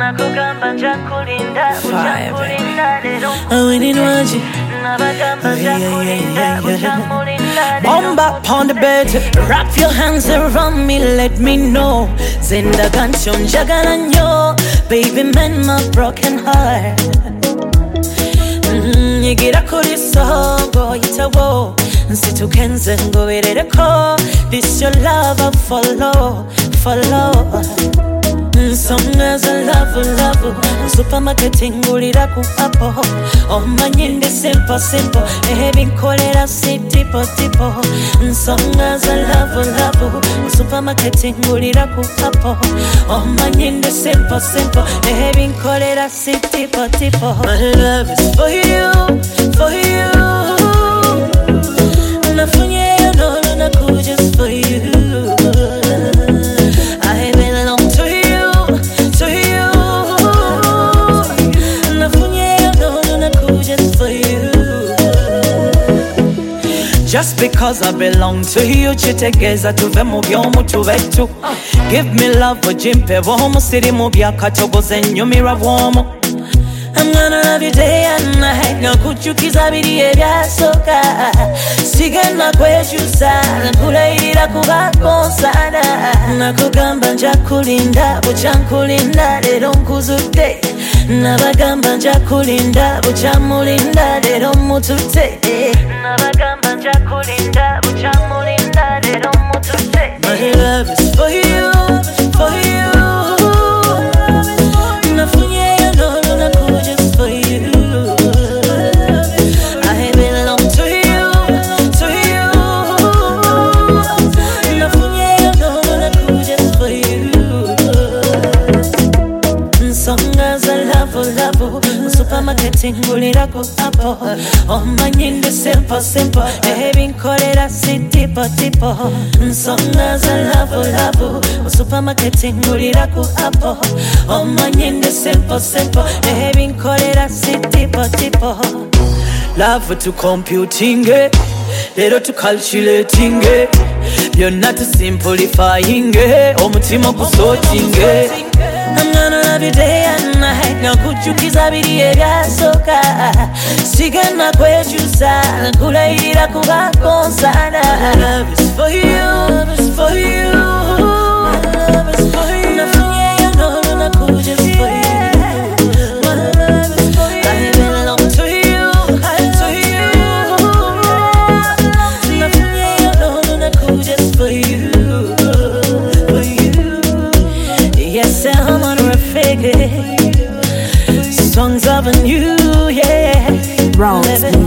nakugamba nja kulinda uchakulinda lero Bomba on the bed, wrap your hands around me, let me know. Zenda ganchon jagalanyo, baby mend my broken heart. Yigira kuri sogo yitawo, nsitukenze ngoberereko. This your love I follow. Songs I love Supermarket ingulira ku apple Omanyinde simple Ebinkolera si tipo Songs I love Supermarket ingulira ku apple Omanyinde simple Ebinkolera si tipo My love is for you Nafunye no naku just for you Just because I belong to you, chitegeza tuve mu byomu tubetu. Give me love, ojimpe bwomu, siri mu byakatogoze nyumira bwomu. I'm gonna love you day and night, nakuchukiza biri ebyasoka. Sigenda kwekyusa, nkulayirira kuba konsana. Nakugamba nja kulinda, buchankulinda, lero nkuzudde. Nabagamba nja kulinda, buchamulinda, lero mutute. Nabagamba nja kulinda, buchamulinda, lero mutute. My love is for you. Nafunye no naku just for you. I belong to you. Nafunye no naku just for you. Songs I love Supermarket ingulira ku apple Omanyinde simple Ebinkolera si tipo Songs I love Supermarket ingulira ku apple Omanyinde simple Ebinkolera si tipo Love to computing Lero to calculating Byonna to simplifying Omutima gusorting I'm gonna love you day and night Nakuchukiza biri ebyasoka Sigenda kwekyusa Nkulayirira kuba konsana Love is for you Nafunye no naku just for you I belong to you Nafunye no naku just for you Yes, I'm on a figure. Songs of a new, yeah. Round